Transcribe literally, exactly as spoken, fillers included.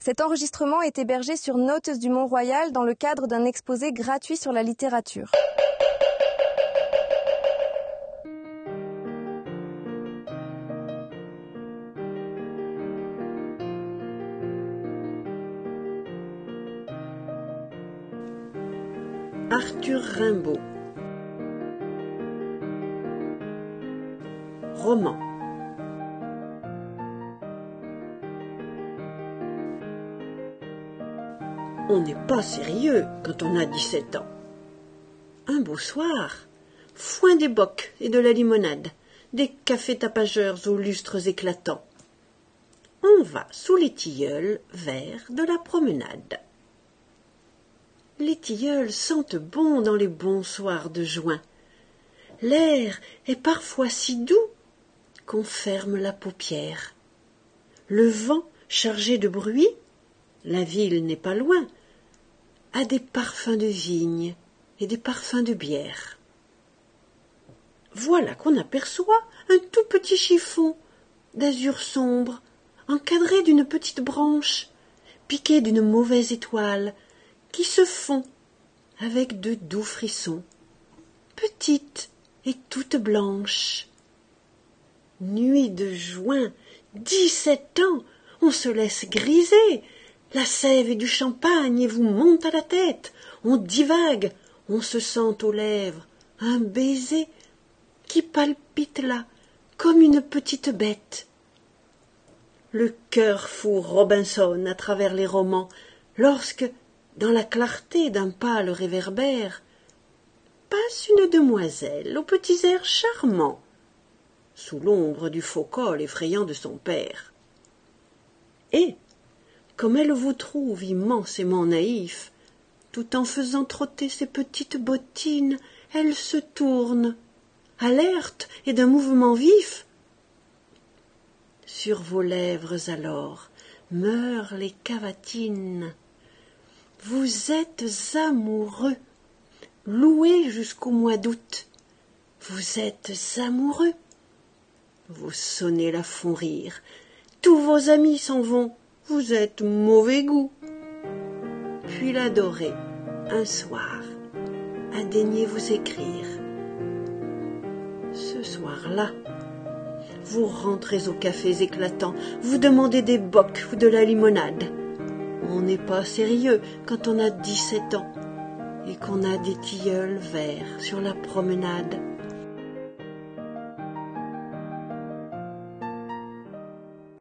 Cet enregistrement est hébergé sur Notes du Mont-Royal dans le cadre d'un exposé gratuit sur la littérature. Arthur Rimbaud. Roman. On n'est pas sérieux quand on a dix-sept ans. Un beau soir, foin des bocs et de la limonade, des cafés tapageurs aux lustres éclatants. On va sous les tilleuls vers de la promenade. Les tilleuls sentent bon dans les bons soirs de juin. L'air est parfois si doux qu'on ferme la paupière. Le vent, chargé de bruit, la ville n'est pas loin, a des parfums de vigne et des parfums de bière. Voilà qu'on aperçoit un tout petit chiffon d'azur sombre, encadré d'une petite branche, piqué d'une mauvaise étoile, qui se fond avec de doux frissons, petite et toute blanche. Nuit de juin, dix-sept ans, on se laisse griser, la sève et du champagne et vous monte à la tête, on divague, on se sent aux lèvres un baiser qui palpite là comme une petite bête. Le cœur fou Robinson à travers les romans, lorsque, dans la clarté d'un pâle réverbère, passe une demoiselle aux petits airs charmants, sous l'ombre du faux col effrayant de son père. Et, comme elle vous trouve immensément naïf, tout en faisant trotter ses petites bottines, elle se tourne, alerte et d'un mouvement vif. Sur vos lèvres alors meurent les cavatines. Vous êtes amoureux, loué jusqu'au mois d'août. Vous êtes amoureux. Vous sonnez la font rire. Tous vos amis s'en vont. Vous êtes mauvais goût. Puis l'adoré, un soir, a daigné vous écrire. Ce soir-là, vous rentrez aux cafés éclatants, vous demandez des bocs ou de la limonade. On n'est pas sérieux quand on a dix-sept ans et qu'on a des tilleuls verts sur la promenade.